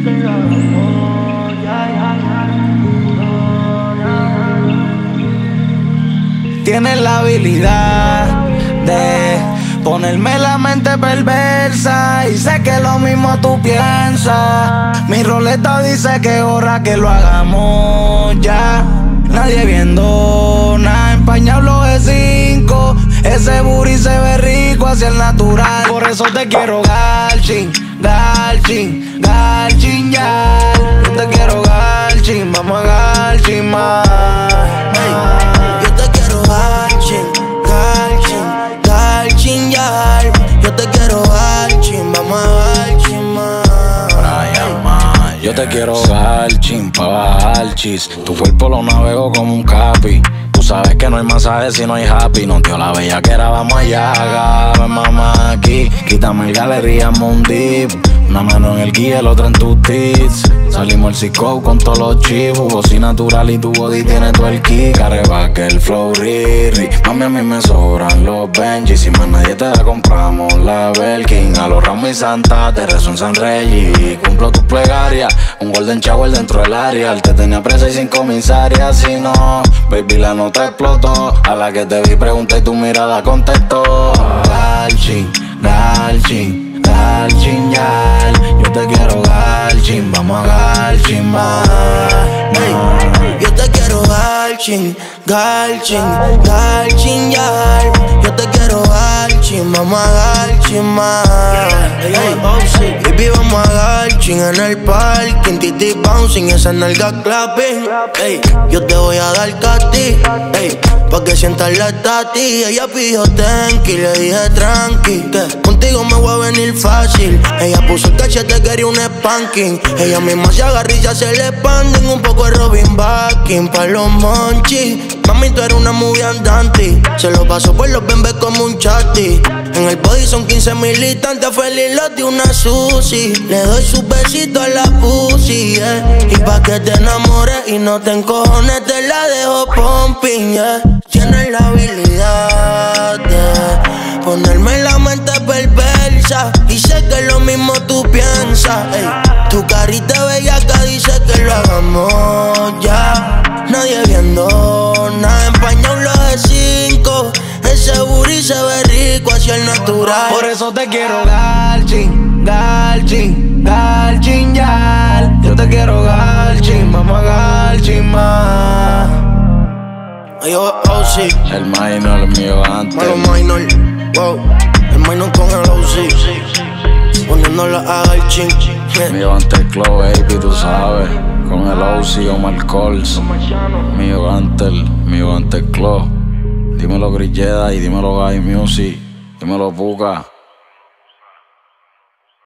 Tienes la habilidad de ponerme la mente perversa y sé que lo mismo tú piensas. Mi roleta dice que es hora que lo hagamos ya. Nadie viendo nada, empañado de 5. Ese booty se ve rico hacia el natural. Por eso te quiero galchin, galchin, galchin ya. Yo te quiero galchin, vamos a galchin más. Yo te quiero galchin, galchin, galchin ya. Yo te quiero galchin, vamos a galchin más. Yo te quiero galchin pa' bajar chis. Tu cuerpo lo navego como un capi. Tú sabes que no hay masaje si no hay happy. No dio la bellaquera, vamos allá. Agarra, mamá, aquí. Quítame el galería Mundi. Una mano en el guía, el otra en tus tits. Salimos el C-Code con todos los chips. Jugosi natural y tu body tiene todo el kick. Arreba que el flow riri. Mami, a mí me sobran los Benji. Si más nadie te la compramos la Belkin. A los Ramos y Santa te rezo en San Rey. Cumplo tus plegarias. Un golden shower dentro del área. Él te tenía presa y sin comisaria. Si no, baby, la nota explotó. A la que te vi pregunté y tu mirada contestó. Galchin, galchin, galchin ya. Yo te quiero galchin, vamos a galchin más. Yo te quiero galchin, galchin, galchin ya. Yo te quiero galchin, vamos a galchin más. Baby, vamos a galchin en el parking. Titi bouncing, esa nalga clapping. Yo te voy a dar cati, pa' que sientas la tati. Ella pidió tranqui, le dije tranqui, que contigo me voy a venir fácil. Ella puso el cachete, quería un spanking. Ella misma se agarra y ya se le expanden. Un poco de Robin Backing pa' los monchis. Mami, tú eres una movie andante. Se lo paso por los bembes como un chati. En el body son 15 militantes. Feliz los de una Susi. Le doy su besito a la pussy, y pa' que te enamores y no te encojones, te la dejo pumping, Tienes la habilidad de ponerme en la mente perversa y sé que lo mismo tú piensas. Tu carita bellaca dice que lo hagamos ya. Nadie viendo nada, empañado de 5. Ese booty se ve rico hacia el natural. Por eso te quiero galchin, galchin, galchin ya. Yo te quiero galchin, vamos a galchin más. Yo, sí. El minor, el mío antes. Malo minor, wow. El minor con el OC. Poniéndolo a galchin. Mío antes Clo, baby, tú sabes. Con el OC o Marcols. Mío antes Clo. Dímelo Grilleda y dímelo Guy Music. Dímelo Puka.